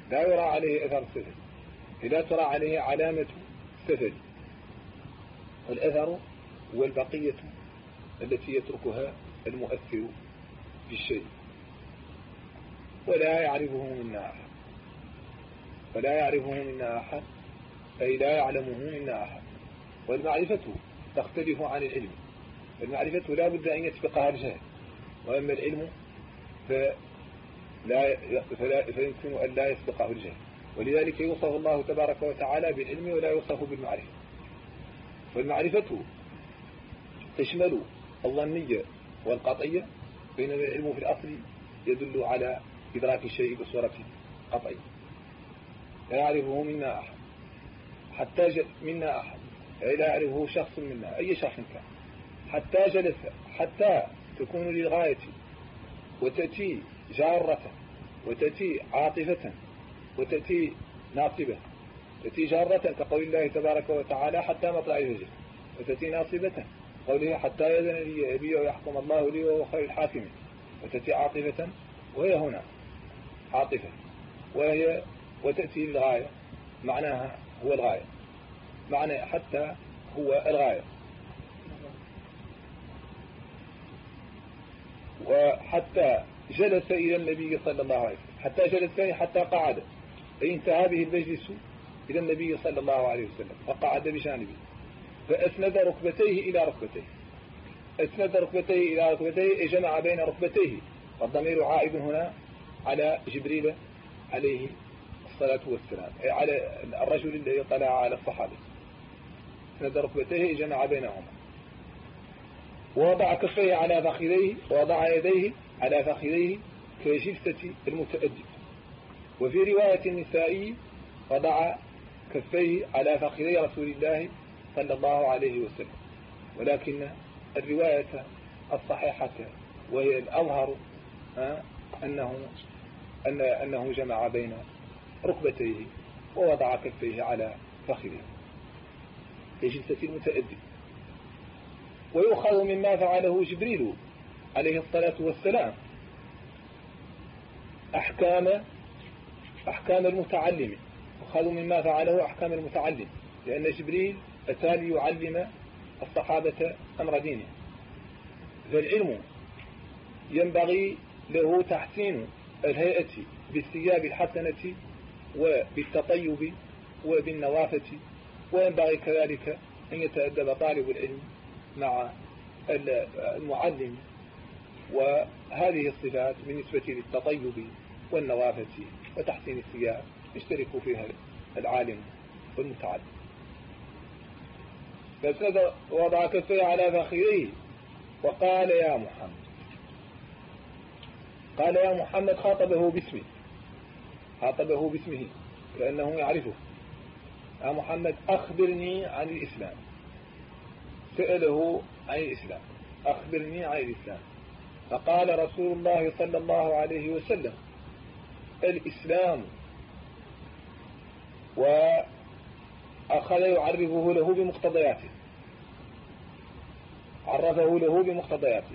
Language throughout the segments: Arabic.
لا يرى عليه أثر السفل، لا ترى عليه علامة سفل. الأثر هو البقية التي يتركها المؤثر في الشيء ولا يعرفه منا أحد، ولا يعرفه منا أحد أي لا يعلمه منا أحد. والمعرفة تختلف عن العلم، المعرفة لا بد أن يسبقها الجهل، وأما العلم فيمكن أن لا يسبقه الجهل، ولذلك يوصف الله تبارك وتعالى بالعلم ولا يوصف بالمعرفة. والمعرفة تشمل الظنية والقطعية، بينما العلم في الأصل يدل على إدراك الشيء بصورة قطعية. لا يعرفه منا أحد حتى منا أحد أي لا يعرفه شخص منا أي شخص كان، حتى جلس، حتى تكون للغاية وتأتي جارة وتأتي عاطفة وتأتي ناصبة. تأتي جارة كقول الله تبارك وتعالى حتى مطلع الفجر، وتأتي ناصبة قوله حتى يأذن لي أبي ويحكم الله لي وهو خير الحاكمين. وتأتي عاطفة وهي هنا عاطفة وتأتي للغاية، معناها هو الغاية، معنى حتى هو الغاية. وحتى جلس إلى النبي صلى الله عليه وسلم، حتى جلس حتى قعد، أي انتهى به المجلس إلى النبي صلى الله عليه وسلم فقعد بجانبه، فأسند ركبتيه إلى ركبتيه. أسند ركبتيه إلى ركبتيه أي جمع بين ركبتيه، والضمير عائد هنا على جبريل عليه الصلاة والسلام، أي على الرجل الذي طلع على الصحابة. أسند ركبتيه جمع بينهما، ووضع كفيه على فخذيه، ووضع يديه على فخذيه كجلسة المتأدب. وفي رواية النسائي وضع كفيه على فخذي رسول الله صلى الله عليه وسلم. ولكن الرواية الصحيحة وهي الأظهر أنه جمع بين ركبتيه ووضع كفيه على فخذيه كجلسة المتأدب. ويؤخذ مما فعله جبريل عليه الصلاة والسلام أحكام المتعلم، يؤخذ مما فعله أحكام المتعلم، لأن جبريل أتى ليعلم الصحابة أمر دينه. فالعلم ينبغي له تحسين الهيئة بالثياب الحسنة وبالتطيب وبالنوافة، وينبغي كذلك أن يتأدب طالب العلم مع المعلم. وهذه الصفات بالنسبة للتطيب والنوافة وتحسين الثياب يشترك فيها العالم والمتعلم. فسد وضع كفيه على فخذيه وقال يا محمد، قال يا محمد، خاطبه باسمه لأنه يعرفه. يا محمد أخبرني عن الإسلام، سأله عن الإسلام، أخبرني عن الإسلام. فقال رسول الله صلى الله عليه وسلم الإسلام، وأخذ يعرفه له بمقتضياته، عرفه له بمقتضياته.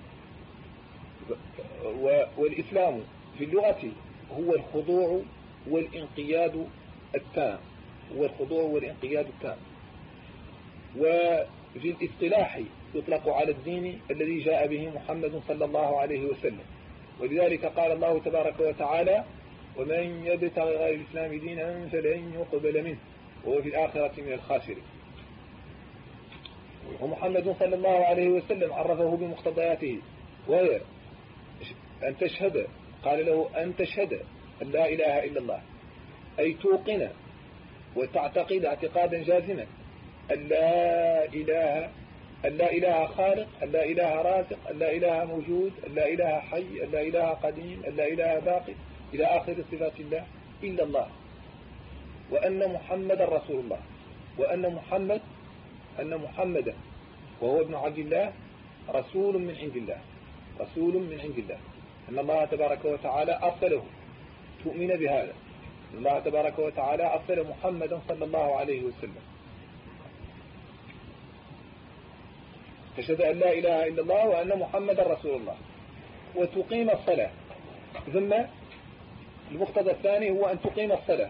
والإسلام في اللغة هو الخضوع والانقياد التام، هو الخضوع والانقياد التام. وفي الاصطلاح يطلق على الدين الذي جاء به محمد صلى الله عليه وسلم. ولذلك قال الله تبارك وتعالى ومن يبتغي غير الإسلام دينا فلن يقبل منه وهو في الآخرة من الخاسرين. ومحمد صلى الله عليه وسلم عرفه بمقتضياته، وهي أن تشهد، قال له أن تشهد أن لا إله إلا الله، أي توقن وتعتقد اعتقادا جازما أن لا إله خالق، أن لا إله رازق، أن لا إله موجود، أن لا إله حي، أن لا إله قديم، أن لا إله باقي إلى آخر صفات الله إلا الله، وأن محمد رسول الله، وأن محمدا وهو ابن عبد الله رسول من عند الله، رسول من عند الله، أن الله تبارك وتعالى أرسله. تؤمن بهذا، أن الله تبارك وتعالى أرسل محمدا صلى الله عليه وسلم. تشهد أن لا إله إلا الله وأن محمدا رسول الله، وتقيم الصلاة، ثم المقتضى الثاني هو أن تقيم الصلاة،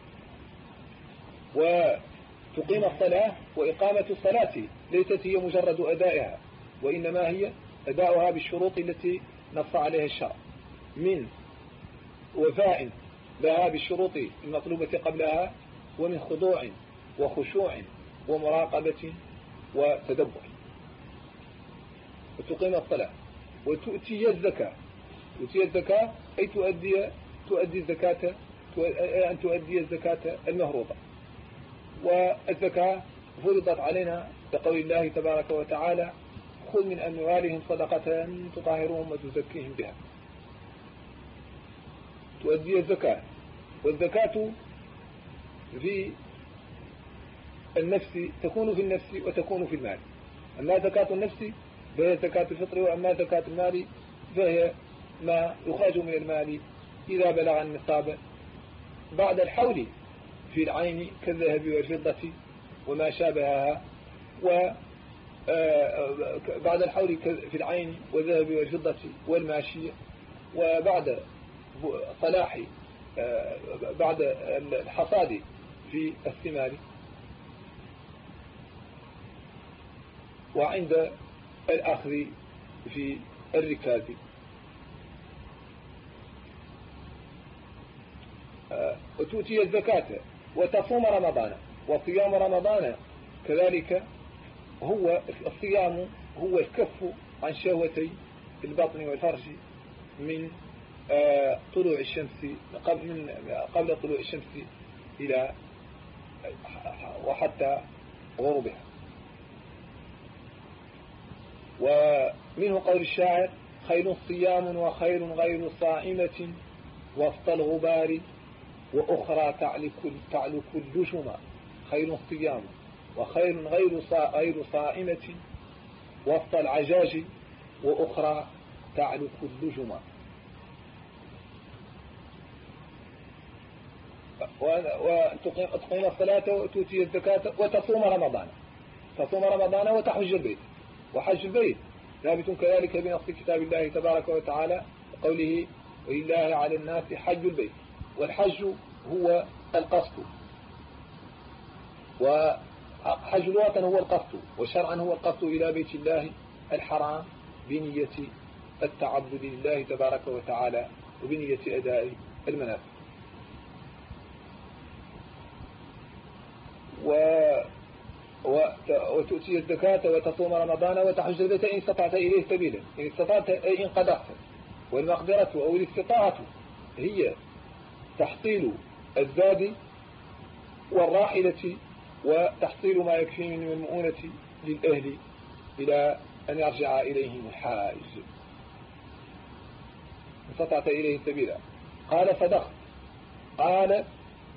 وتقيم الصلاة وإقامة الصلاة ليست هي مجرد أدائها، وإنما هي أداؤها بالشروط التي نص عليها الشرع من وفاء لها بالشروط المطلوبة قبلها، ومن خضوع وخشوع ومراقبة وتدبر. وتقيم الصلاة وتؤتي الزكاة. تؤتي الزكاة أي تؤدي الزكاة، أن تؤدي الزكاة المفروضة. والزكاة فرضت علينا بقول الله تبارك وتعالى: خذ من أموالهم صدقة تطهرهم وتزكيهم بها. تؤدي الزكاة. والزكاة في النفس تكون في النفس وتكون في المال. أما زكاة النفس فهي زكاة الفطر، وأما زكاة المال فهي ما يخرج من المال إذا بلغ النصاب بعد الحول في العين كالذهب والفضة وما شابهها، وبعد الحول في العين والذهب والفضة والماشية، وبعد صلاح بعد الحصاد في الثمار، وعند الأخذ في الركاز. وتؤتي الزكاة وتصوم رمضان. وصيام رمضان كذلك هو الصيام، هو الكف عن شهوتي البطن والفرج من طلوع الشمس قبل طلوع الشمس إلى وحتى غروبها. ومنه قول الشاعر: خير صيام وخير غير صائمة وسط الغبار وأخرى تعلك الدشما. خير صيام وخير غير صائمة وسط العجاج وأخرى تعلك الدشما. وتقيم الصلاة وتؤتي الزكاة وتصوم رمضان. تصوم رمضان وتحج البيت. وحج البيت ثابت كذلك بنص كتاب الله تبارك وتعالى وقوله: ولله على الناس حج البيت. والحج هو القصد، وحج لغة هو القصد، وشرعا هو القصد إلى بيت الله الحرام بنية التعبد لله تبارك وتعالى وبنية أداء المناسك. وتؤتي الزكاة وتصوم رمضان وتحج البيت إن استطعت إليه سبيلا. إن استطعت أي إن قدرت. والمقدرة أو الاستطاعة هي تحصيل الزاد والراحلة وتحصيل ما يكفي من المؤونة للأهل إلى أن يرجع إليهم الحاج إن استطعت إليه سبيلا. قال: صدقت. قال: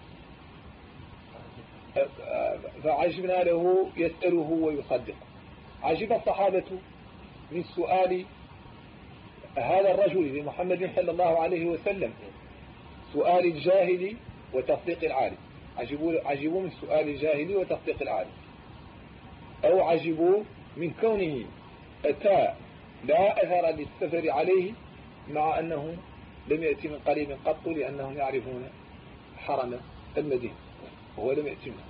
فعجبنا له يسأله ويصدق. عجب الصحابة من سؤال هذا الرجل لمحمد صلى الله عليه وسلم، سؤال الجاهل وتصديق العالم. عجبوا من سؤال الجاهل وتصديق العالم، أو عجبوا من كونه أتى لا أثر للسفر عليه مع أنه لم يأتي من قريب قط، لأنهم يعرفون حرم المدينة وهو لم يأتي منه.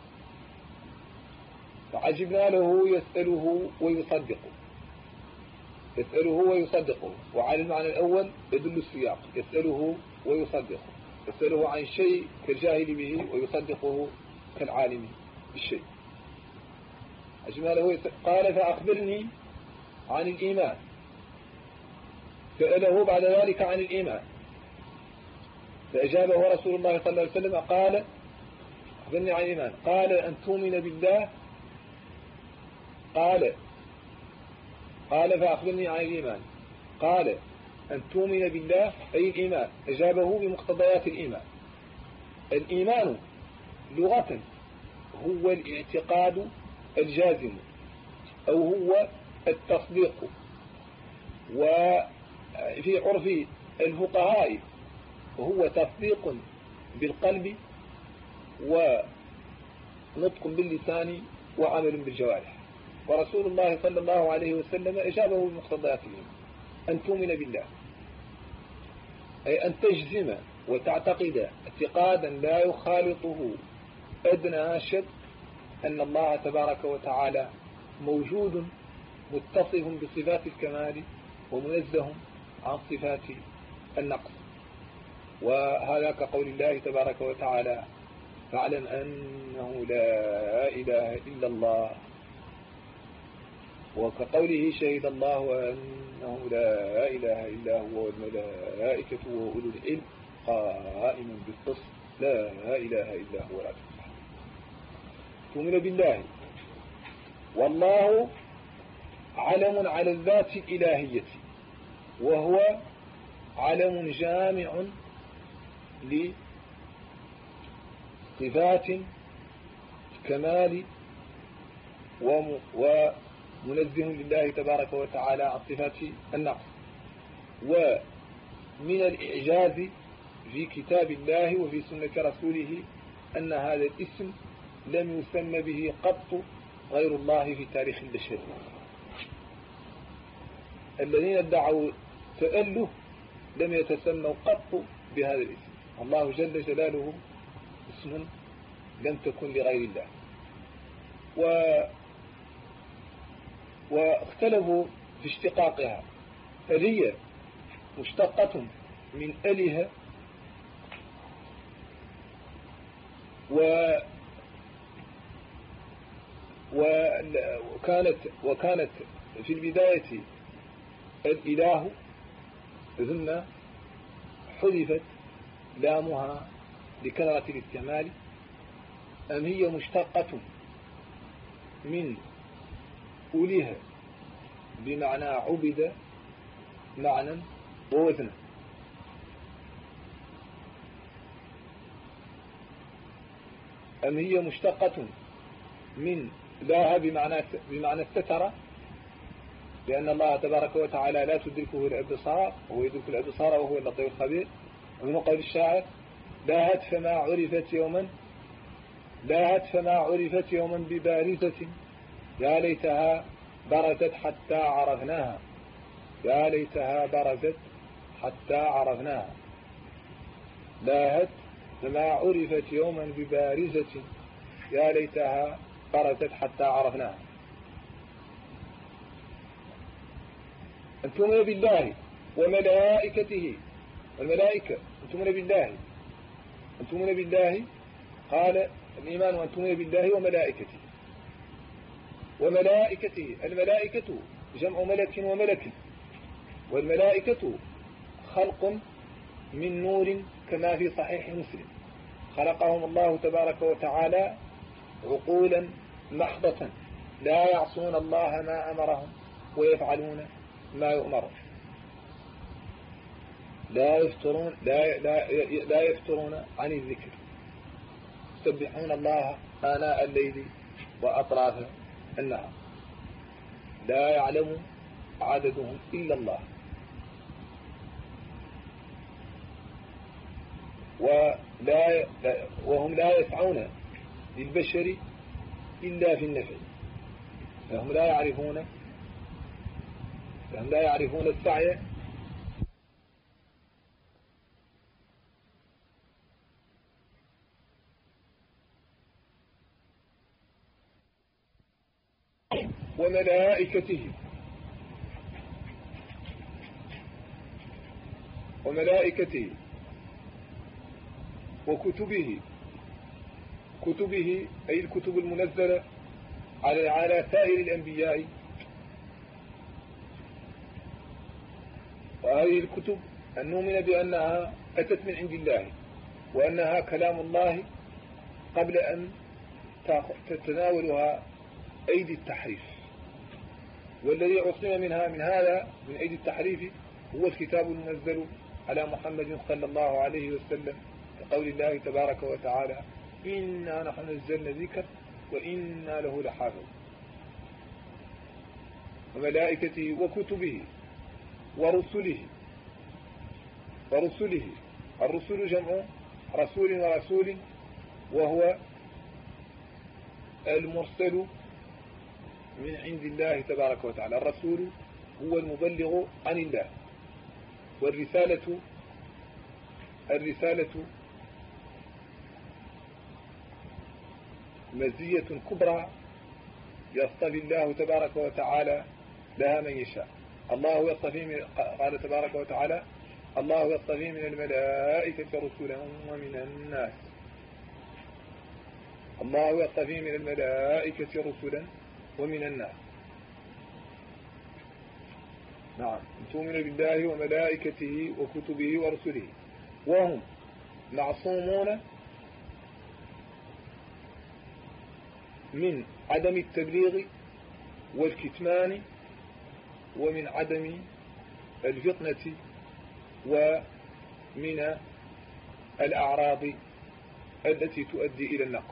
فعجبنا له يسأله ويصدقه. يسأله ويصدقه، وعلى المعنى الأول يدل السياق: يسأله ويصدقه. يسأله عن شيء كالجاهل به، ويصدقه كالعالم بالشيء. عجبنا له قال: فأخبرني عن الإيمان. سأله بعد ذلك عن الإيمان، فأجابه رسول الله صلى الله عليه وسلم قال: أخبرني عن الإيمان. قال: أن تؤمن بالله. قال: فأخبرني عن الإيمان. قال: أن تؤمن بالله أي الإيمان. أجابه بمقتضيات الإيمان. الإيمان لغة هو الاعتقاد الجازم، أو هو التصديق. وفي عرف الفقهاء هو تصديق بالقلب ونطق باللسان وعمل بالجوارح. ورسول الله صلى الله عليه وسلم أجابه بمقتضيات الإيمان: أن تؤمن بالله. أي أن تجزم وتعتقد اعتقادا لا يخالطه أدنى شك أن الله تبارك وتعالى موجود متصف بصفات الكمال ومنزه عن صفات النقص. وهذا كقول الله تبارك وتعالى: فاعلم أنه لا إله إلا الله. وكقوله: شهد الله أنه لا إله إلا هو والملائكة وأولو العلم قائما بالقسط لا إله إلا هو العزيز الحكيم. تؤمن بالله، والله علم على الذات الإلهية، وهو علم جامع لصفات الكمال ومنزه لله تبارك وتعالى عن صفات النقص. ومن الإعجاز في كتاب الله وفي سنة رسوله أن هذا الاسم لم يسمى به قط غير الله في تاريخ البشر. الذين ادعوا تأله لم يتسموا قط بهذا الاسم. الله جل جلاله اسم لم تكن لغير الله. واختلفوا في اشتقاقها، هل هي مشتقة من أله وكانت في البداية الإله ثم حذفت لامها لكثرة الاستعمال، أم هي مشتقة من أله بمعنى عبد معنى ووزنا؟ أم هي مشتقة من لاه بمعنى السترة، لأن الله تبارك وتعالى لا تدركه الأبصار وهو يدرك الأبصار وهو اللطيف الخبير. ومن قول الشاعر: لاهت فما عرفت يوما ببارزة، يا ليتها برزت حتى عرفناها. يا ليتها برزت حتى عرفناها. لاهت فما عرفت يوما ببارزة، يا ليتها برزت حتى عرفناها. أن تؤمن بالله وملائكته، والملائكة أن تؤمن بالله قال الإيمان أن تؤمن بالله وملائكته. الملائكة جمع ملك وملك، والملائكة خلق من نور كما في صحيح مسلم، خلقهم الله تبارك وتعالى عقولا محضة لا يعصون الله ما أمرهم ويفعلون ما يؤمرون، لا يفترون عن الذكر، يسبحون الله آناء الليل وأطراف النهار، لا يعلم عددهم إلا الله، وهم لا يسعون للبشر إلا في النفع، فهم لا يعرفون السعي وملائكته وكتبه أي الكتب المنزلة على سائر الأنبياء. وهذه الكتب أن نؤمن بأنها أتت من عند الله، وأنها كلام الله قبل أن تتناولها أيدي التحريف. والذي عصم من أيدي التحريف هو الكتاب المنزل على محمد صلى الله عليه وسلم، كقول الله تبارك وتعالى: إنا نحن نزلنا الذكر وإنا له لحافظ. وملائكته وكتبه ورسله. الرسل جمع رسول، وهو المرسل من عند الله تبارك وتعالى. الرسول هو المبلغ عن الله، والرسالة الرسالة مزية كبرى يصطفي الله تبارك وتعالى لها من يشاء. الله يصطفي قال تبارك وتعالى: الله يصطفي من الملائكة رسلا ومن الناس. الله يصطفي من الملائكة رسلا ومن الناس. نعم، تؤمن بالله وملائكته وكتبه ورسله وهم معصومون من عدم التبليغ والكتمان ومن عدم الفطنة ومن الأعراض التي تؤدي إلى النقص.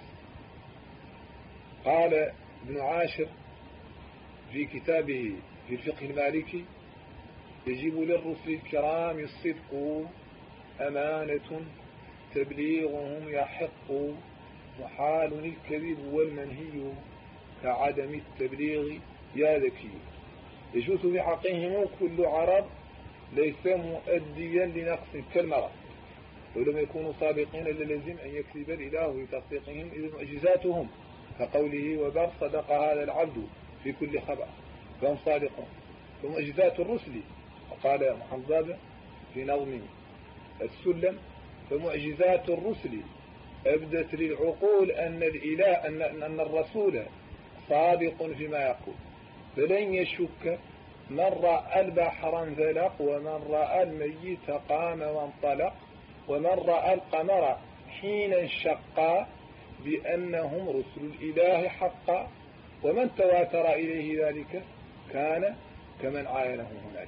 قال ابن عاشر في كتابه في الفقه المالكي: يجب للرسل الكرام الصدق أمانة تبليغهم يحق محال الكذب والمنهي كعدم التبليغ يا ذكي. يجوز في حقهم كل عرض ليس مؤديا لنقص كالمرض، ولم يكونوا صادقين للزم أن يكذب الإله في تصديقهم إذ معجزاتهم كقوله: وبر صدق هذا العبد في كل خبر، فهم صادقون. فمعجزات الرسل، وقال محمد في نظم السلم: فمعجزات الرسل أبدت للعقول أن الإله أن الرسول صادق فيما يقول، فلن يشك من رأى البحر انفلق ومن رأى الميت قام وانطلق ومن رأى القمر حين انشق بأنهم رسل الإله حقا، ومن تواتر إليه ذلك كان كمن عاينه هنالك.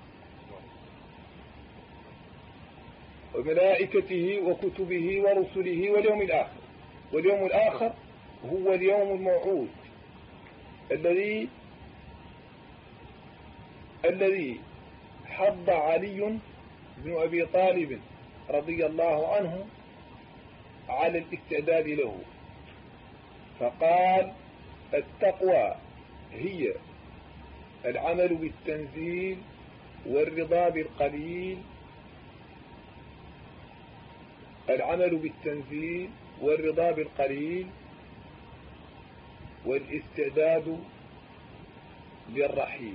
وملائكته وكتبه ورسله واليوم الآخر. واليوم الآخر هو اليوم الموعود الذي حض علي بن أبي طالب رضي الله عنه على الاستعداد له، فقال: التقوى هي العمل بالتنزيل والرضا بالقليل، العمل بالتنزيل والرضا بالقليل والاستعداد للرحيل.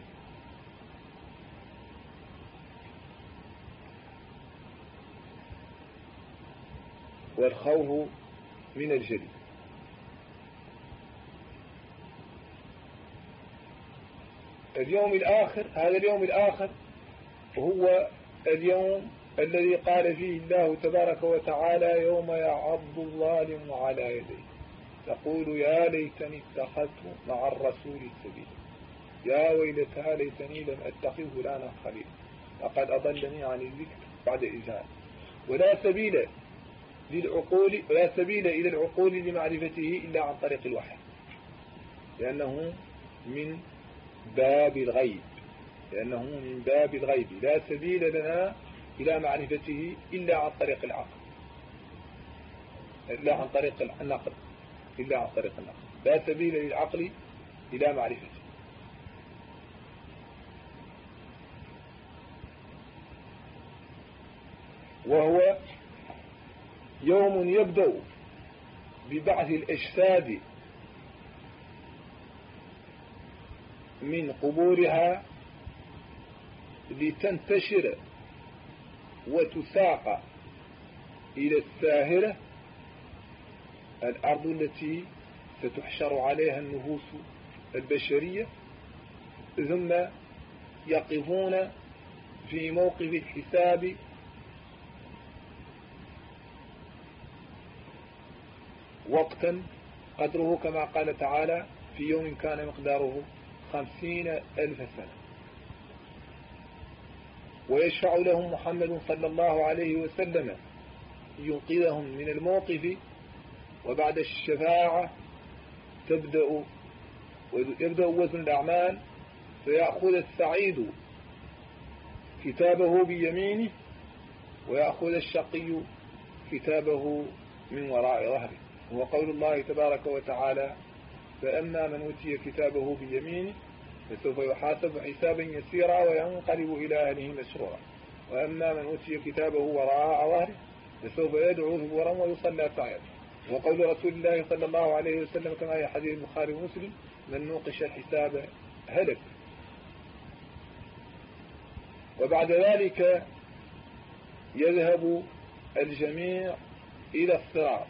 والخوف من الجليل. اليوم الآخر، هذا اليوم الآخر هو اليوم الذي قال فيه الله تبارك وتعالى: يوم يعض الظالم على يديه يقول يا ليتني اتخذت مع الرسول سبيلا يا ويلتى ليتني لم أتخذ فلانا خليلا لقد أضلني عن الذكر بعد إذ جاءني. ولا سبيل إلى العقول لمعرفته إلا عن طريق الوحي، لأنه من باب الغيب، لا سبيل لنا إلى معرفته إلا عن طريق العقل، إلا عن طريق النقل، لا سبيل للعقل إلى معرفته. وهو يوم يبدأ ببعث الأجساد من قبورها لتنتشر وتساق إلى الساهرة، الأرض التي ستحشر عليها النفوس البشرية، ثم يقفون في موقف الحساب وقتا قدره كما قال تعالى: في يوم كان مقداره 50,000 سنة. ويشفع لهم محمد صلى الله عليه وسلم ينقذهم من الموقف، وبعد الشفاعة يبدأ وزن الأعمال، فيأخذ السعيد كتابه بيمينه ويأخذ الشقي كتابه من وراء ظهره. هو قول الله تبارك وتعالى: فأما من أوتي كتابه بيمينه فسوف يحاسب حسابا يسيرا وينقلب إلى أهله مسرورا، وأما من أوتي كتابه وراء ظهره فسوف يدعو ثبورا ويصلى سعيا. وقول رسول الله صلى الله عليه وسلم كما في حديث البخاري ومسلم: من نوقش الحساب هلك. وبعد ذلك يذهب الجميع إلى الصراط،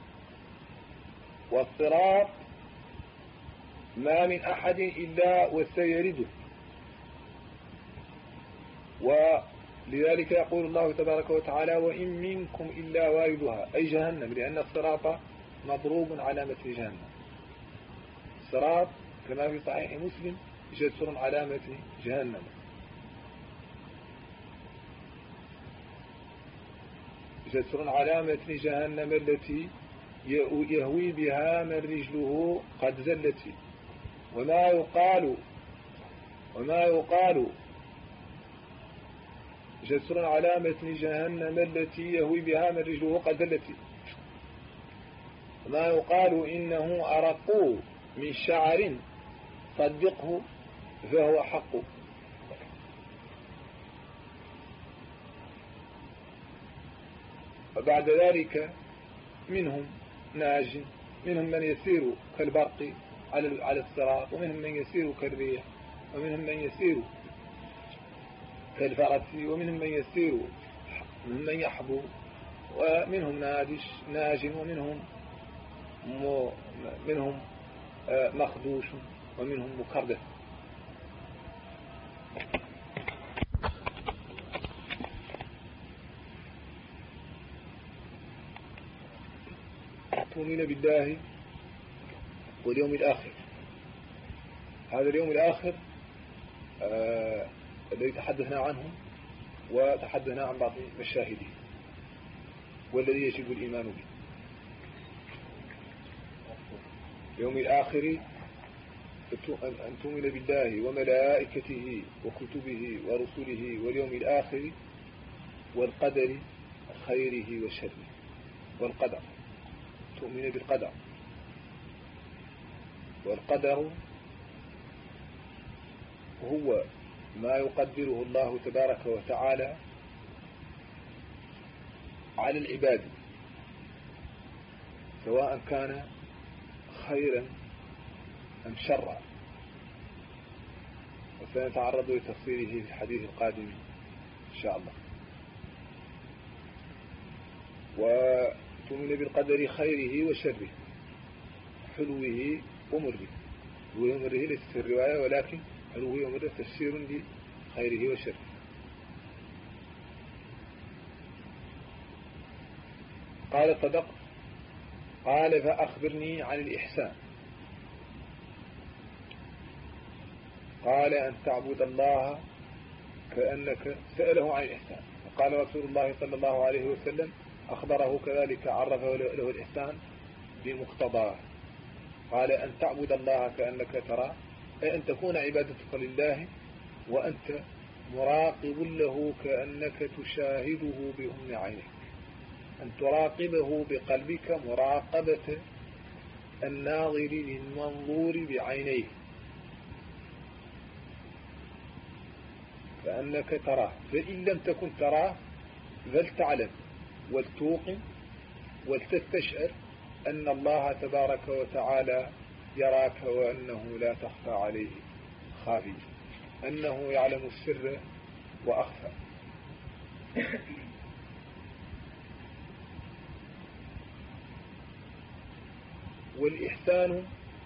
والصراط ما من أحد إلا وسيرده. ولذلك يقول الله تبارك وتعالى: وإن منكم إلا واردها، أي جهنم، لأن الصراط مضروب على متن جهنم. الصراط كما في صحيح مسلم جسر على متن جهنم. جسر على متن جهنم التي يهوي بها من رجله قد زلت. وما يقال جسر على متن جهنم التي يهوي بها من رجله قد زلت. وما يقال إنه أرق من شعر صدقه فهو حق. وبعد ذلك منهم ناج، منهم من يسير كالبرق على الصراط، ومنهم من يسير كالريح، ومنهم من يسير كالفرس، ومنهم من يسير من يحبو، ومنهم ناج، ومنهم مخدوش، ومنهم مكردس. تؤمن بالله واليوم الآخر. هذا اليوم الآخر الذي تحدثنا عنه وتحدثنا عن بعض مشاهده، والذي يجب الإيمان به. اليوم الآخر أن تؤمن بالله وملائكته وكتبه ورسله واليوم الآخر والقدر خيره وشره. والقدر، تؤمن بالقدر. والقدر هو ما يقدره الله تبارك وتعالى على العباد، سواء كان خيرا أم شرا، وسنتعرض لتفصيله في الحديث القادم إن شاء الله. وتؤمن بالقدر خيره وشره، حلوه ومره. ومره ليس في الرواية، ولكن حلوه ومره تفسير لخيره وشره. قال: صدقت. قال: فأخبرني عن الإحسان. قال: أن تعبد الله كأنك، سأله عن الإحسان، وقال رسول الله صلى الله عليه وسلم أخبره كذلك، عرفه له الإحسان بمقتضاه. قال: أن تعبد الله كأنك تراه، أي أن تكون عبادتك لله وأنت مراقب له كأنك تشاهده بأم عينك، أن تراقبه بقلبك مراقبة الناظر للمنظور بعينيه، كأنك تراه. فإن لم تكن تراه فلتعلم ولتوقن ولتستشعر أن الله تبارك وتعالى يراك، وأنه لا تخفى عليه خافية، أنه يعلم السر وأخفى. والإحسان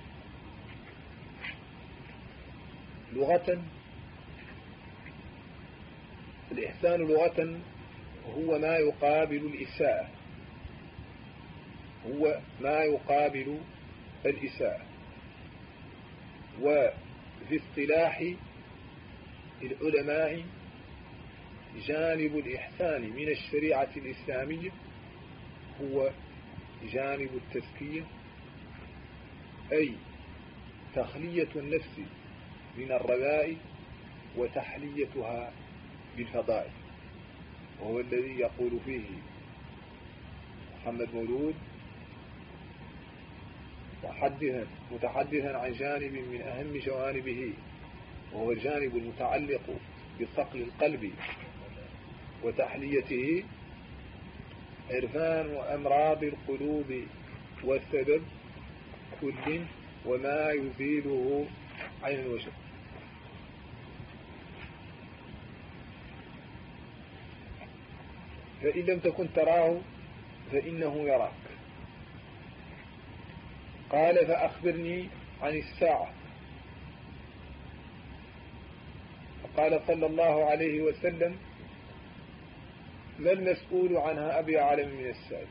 لغة، الإحسان لغة هو ما يقابل الإساءة، هو ما يقابل الإساءة. وفي اصطلاح العلماء جانب الإحسان من الشريعة الإسلامية هو جانب التزكية، أي تخلية النفس من الرذائل وتحليتها بالفضائل. وهو الذي يقول فيه محمد مولود متحدثا عن جانب من أهم جوانبه، وهو الجانب المتعلق بصقل القلب وتحليته: عرفان أمراض القلوب والسبب كل وما يزيله عين وجه. فإن لم تكن تراه فإنه يراك. قال فأخبرني عن الساعة. فقال صلى الله عليه وسلم ما المسؤول عنها بأعلم من السائل،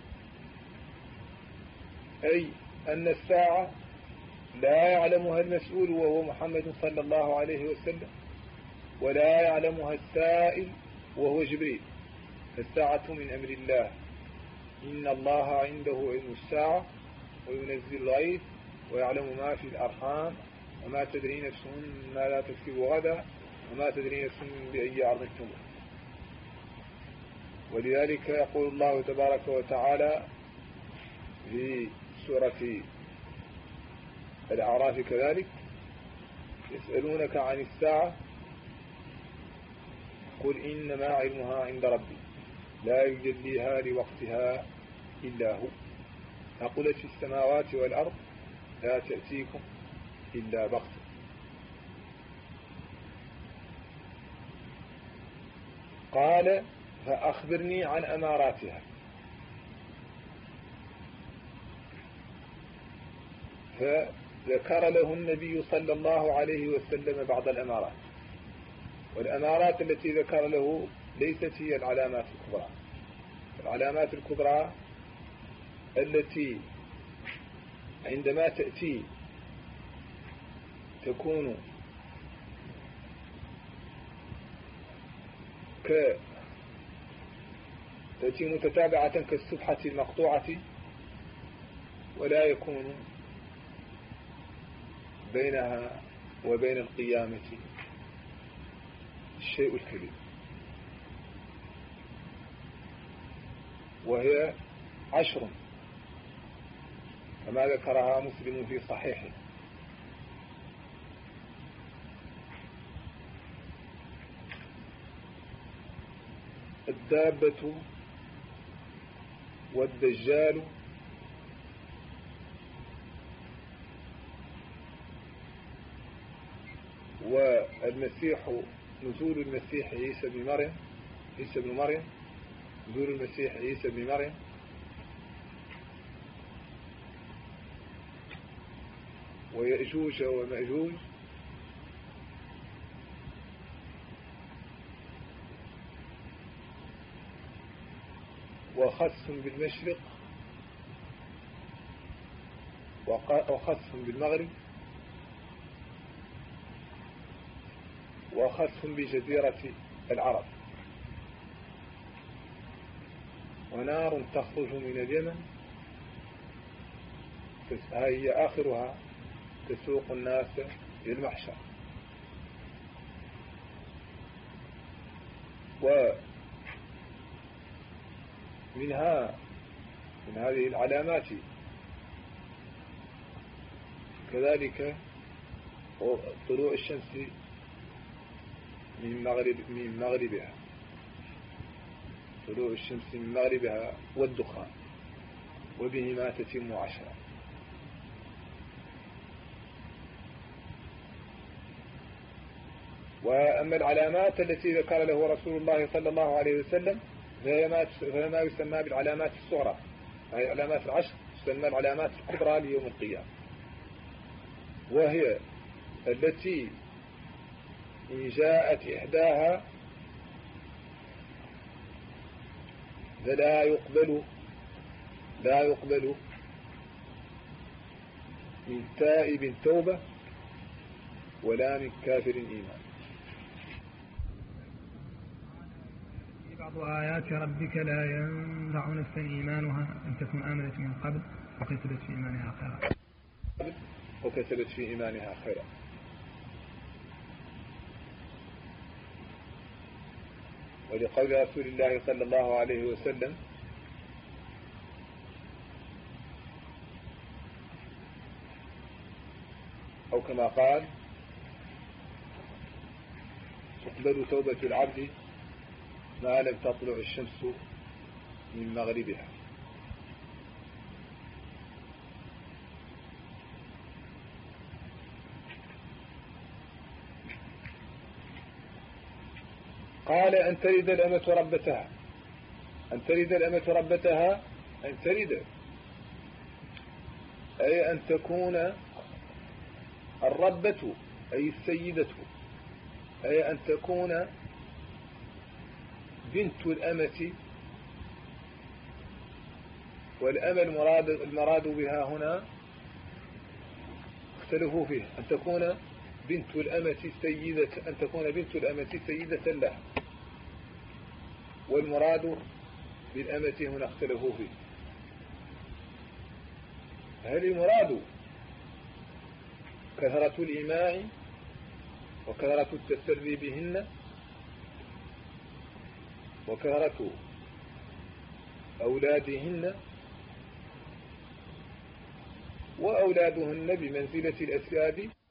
أي أن الساعة لا يعلمها المسؤول وهو محمد صلى الله عليه وسلم، ولا يعلمها السائل وهو جبريل، فالساعة من أمر الله. إن الله عنده علم الساعة وينزل الغيث ويعلم ما في الأرحام وما تدري نفس ما لا تكسب غدا وما تدري نفس بأي أرض تموت. ولذلك يقول الله تبارك وتعالى في سورة الأعراف كذلك يسألونك عن الساعة قل إنما علمها عند ربي لا يجليها لوقتها إلا هو، ثقلت في السماوات والأرض لا تأتيكم إلا بغتة. قال فأخبرني عن أماراتها. فذكر له النبي صلى الله عليه وسلم بعض الأمارات، والأمارات التي ذكر له ليست هي العلامات الكبرى. العلامات الكبرى التي عندما تأتي تكون تأتي متتابعة كالسبحة المقطوعة، ولا يكون بينها وبين القيامة الشيء الكبير، وهي 10 كما ذكرها مسلم في صحيحه. الدابة والدجال والمسيح، نزول المسيح عيسى بن مريم، نزول المسيح عيسى بن مريم، ويأجوج ومأجوج، وخسف بالمشرق وخسف بالمغرب، وخسف بجزيرة العرب، ونار تخرج من اليمن هي آخرها تسوق الناس إلى المحشر. من هذه العلامات كذلك طلوع الشمس من مغربها، طلوع الشمس من مغربها والدخان، وبهما تتم 10. وأما العلامات التي ذكر له رسول الله صلى الله عليه وسلم فهي ما يسمى بالعلامات الصغرى، هذه العلامات 10 تسمى العلامات الكبرى ليوم القيامة، وهي التي إن جاءت إحداها فلا يقبل من تائب توبة ولا من كافر إيمان. بعض آيات ربك لا ينفع نفسا إيمانها أن تكون آمنت من قبل وكسبت في إيمانها خيرا. ولقول رسول الله صلى الله عليه وسلم أو كما قال تقبل توبة العبد ما لم تطلع الشمس من مغربها. قال أن تلد الأمة ربتها. أن تلد الأمة ربتها، أن تلد أي أن تكون الربة أي السيدة، أي أن تكون بنت الأمة. والأمة المراد بها هنا اختلفوا فيه، أن تكون بنت الأمة سيدة، أن تكون بنت الأمة سيدة لها، والمراد بالأمة هنا اختلفوا فيه، هل المراد كثرة الإماء وكثرة التسري بهن وكثرة أولادهن وأولادهن بمنزلة الأسياد